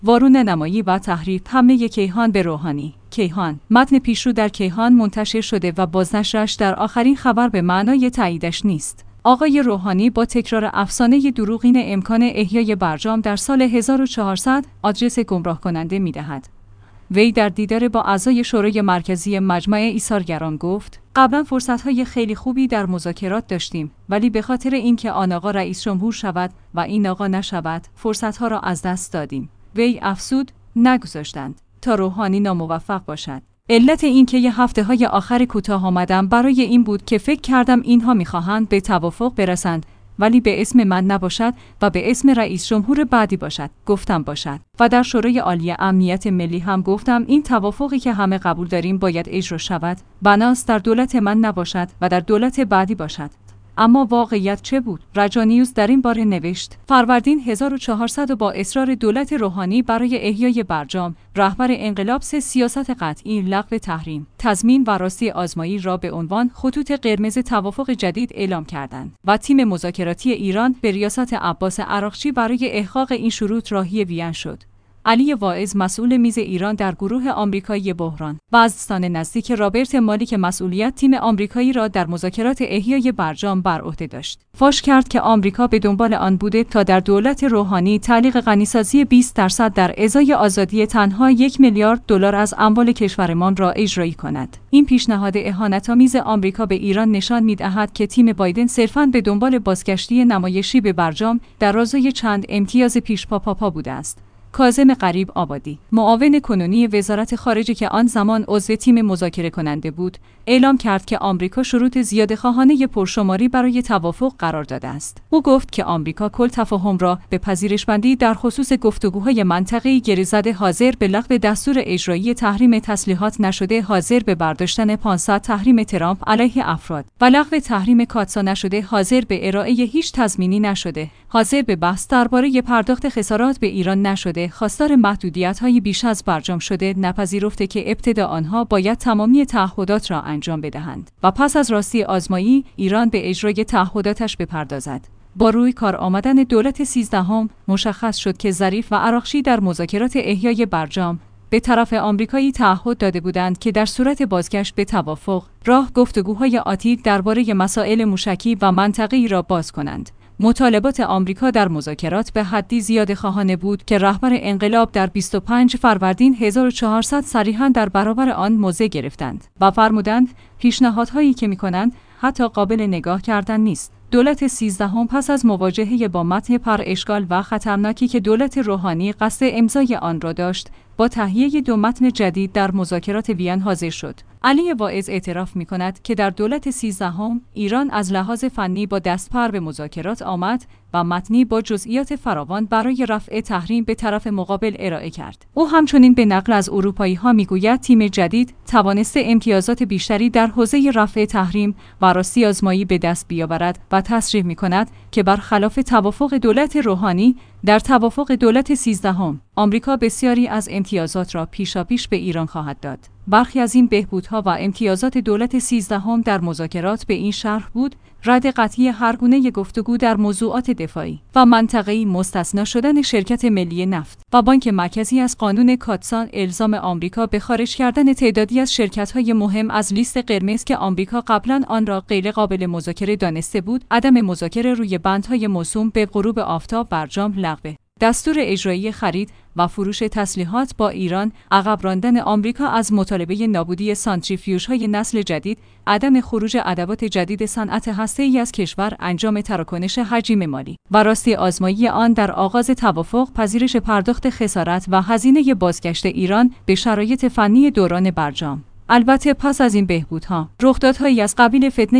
وارونه نمایی و تحریف حمله کیهان به روحانی. کیهان. متن پیشرو در کیهان منتشر شده و بازنشرش در آخرین خبر به معنای تاییدش نیست. آقای روحانی با تکرار افسانه دروغین امکان احیای برجام در سال 1400 آدرس گمراه کننده می‌دهد. وی در دیدار با اعضای شورای مرکزی مجمع ایثارگران گفت: قبلا فرصت‌های خیلی خوبی در مذاکرات داشتیم، ولی به خاطر اینکه آن آقا رئیس جمهور شود و این آقا نشود، فرصت‌ها را از دست دادیم. وی افزود: نگذاشتند تا روحانی ناموفق باشد. علت این که یه هفته‌های آخر کوتاه آمدم برای این بود که فکر کردم اینها می‌خواهند به توافق برسند، ولی به اسم من نباشد و به اسم رئیس جمهور بعدی باشد. گفتم باشد. و در شورای عالی امنیت ملی هم گفتم این توافقی که همه قبول داریم باید اجرا شود. بناست در دولت من نباشد و در دولت بعدی باشد. اما واقعیت چه بود؟ رجانیوس در این باره نوشت: فروردین 1400 با اصرار دولت روحانی برای احیای برجام، رهبر انقلاب سیاست قطعی، لغو تحریم، تضمین و راستی آزمایی را به عنوان خطوط قرمز توافق جدید اعلام کردند و تیم مذاکراتی ایران به ریاست عباس عراقچی برای احقاق این شروط راهی وین شد. علی واعظ مسئول میز ایران در گروه آمریکایی بحران و از دوستان نزدیک رابرت مالی که مسئولیت تیم آمریکایی را در مذاکرات احیای برجام بر عهده داشت، فاش کرد که آمریکا به دنبال آن بوده تا در دولت روحانی تعلیق غنیسازی 20% در ازای آزادی تنها 1 میلیارد دلار از اموال کشورمان را اجرایی کند. این پیشنهاد اهانت‌آمیز آمریکا به ایران نشان می‌دهد که تیم بایدن صرفاً به دنبال بازگشتی نمایشی به برجام در رازای چند امتیاز پیشپا بوده است. کاظم غریب آبادی، معاون کنونی وزارت خارجه که آن زمان عضو تیم مذاکره کننده بود، اعلام کرد که آمریکا شروط زیادخواهانه پرشماری برای توافق قرار داده است. او گفت که آمریکا کل تفاهم را به پذیرش‌بندی در خصوص گفتگوهای منطقه‌ای گریزده، حاضر به لغو دستور اجرایی تحریم تسلیحات نشده، حاضر به برداشتن 500 تحریم ترامپ علیه افراد و لغو تحریم کاتسا نشده، حاضر به ارائه هیچ تضمینی نشده، حاضر به بحث درباره پرداخت خسارات به ایران نشده، خواستار محدودیت‌های بیش از برجام شده، نپذیرفته که ابتدا آنها باید تمامی تعهدات را انجام بدهند و پس از راستی آزمایی ایران به اجرای تعهداتش بپردازد. با روی کار آمدن دولت 13 مشخص شد که ظریف و عراقچی در مذاکرات احیای برجام به طرف آمریکایی تعهد داده بودند که در صورت بازگشت به توافق، راه گفتگوهای آتی درباره مسائل موشکی و منطقه‌ای را باز کنند. مطالبات آمریکا در مذاکرات به حدی زیادخواهانه بود که رهبر انقلاب در 25 فروردین 1400 صریحاً در برابر آن موضع گرفتند و فرمودند پیشنهادهایی که می‌کنند حتی قابل نگاه کردن نیست. دولت 13 پس از مواجهه با متن پر اشکال و خطرناکی که دولت روحانی قصد امضای آن را داشت، با تهیه 2 متن جدید در مذاکرات وین حاضر شد. علی واعظ اعتراف می‌کند که در دولت 13 ایران از لحاظ فنی با دستپر به مذاکرات آمد و متنی با جزئیات فراوان برای رفع تحریم به طرف مقابل ارائه کرد. او همچنین به نقل از اروپایی‌ها می‌گوید تیم جدید توانسته امتیازات بیشتری در حوزه رفع تحریم و راستی آزمایی به دست بیاورد و تصریح می‌کند که برخلاف توافق دولت روحانی، در توافق دولت 13 آمریکا بسیاری از امتیازات را پیشاپیش به ایران خواهد داد. برخی از این بهبودها و امتیازات دولت 13 در مذاکرات به این شرح بود: رد قطعی هر گونه گفتگو در موضوعات دفاعی و منطقه‌ای، مستثنا شدن شرکت ملی نفت و بانک مرکزی از قانون کاتسا، الزام آمریکا به خارج کردن تعدادی از شرکت‌های مهم از لیست قرمز که آمریکا قبلا آن را غیر قابل مذاکره دانسته بود، عدم مذاکره روی بندهای موسوم به غروب آفتاب برجام، لغو دستور اجرایی خرید و فروش تسلیحات با ایران، عقب راندن آمریکا از مطالبه نابودی سانتریفیوژهای نسل جدید، عدم خروج ادوات جدید صنعت هسته‌ای از کشور، انجام تراکنش حجم مالی و راستی آزمایی آن در آغاز توافق، پذیرش پرداخت خسارت و هزینه بازگشت ایران به شرایط فنی دوران برجام. البته پس از این بهبودها، رخدادهایی از قبیل فتنه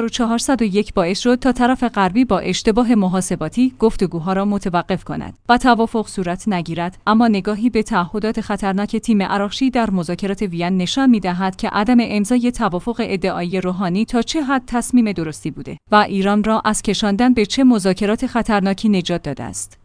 1401 باعث شد تا طرف غربی با اشتباه محاسباتی گفتگوها را متوقف کند و توافق صورت نگیرد، اما نگاهی به تعهدات خطرناک تیم عراقچی در مذاکرات وین نشان می‌دهد که عدم امضای توافق ادعایی روحانی تا چه حد تصمیم درستی بوده و ایران را از کشاندن به چه مذاکرات خطرناکی نجات داده است.